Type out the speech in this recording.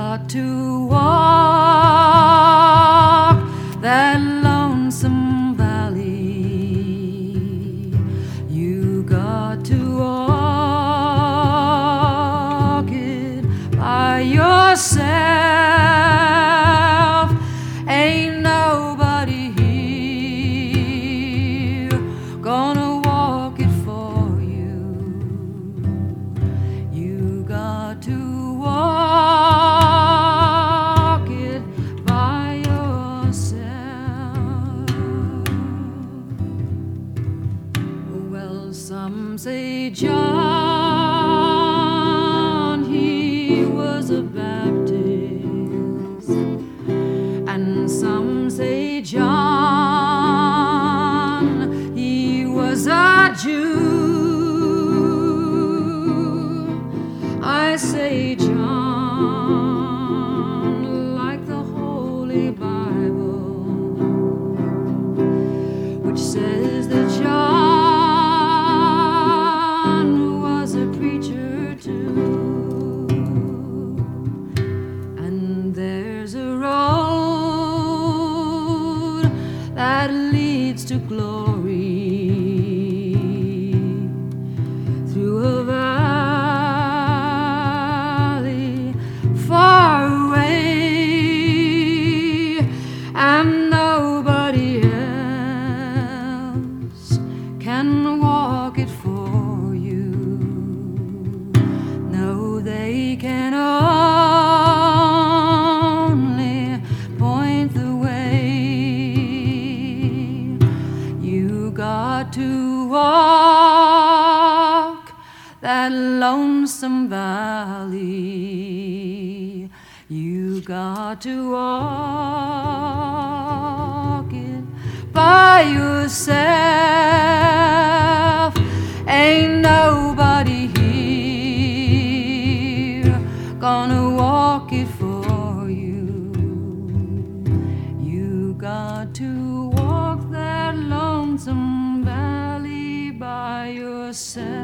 got to walk that lonesome valley. You got to walk it by yourself. Ain't nobody here gonna walk it for you. You got to walk it by yourself. Well, some say John, he was a Baptist, and some say John, he was a Jew. I say John, like the Holy Bible, which says that John was a preacher too. And there's a road that leads to glory through a valley far away, and nobody else can walk it for you. No, they can only point the way. You got to walk that lonesome valley. You got to walk it by yourself. Ain't nobody here gonna walk it for you. You got to walk that lonesome valley by yourself.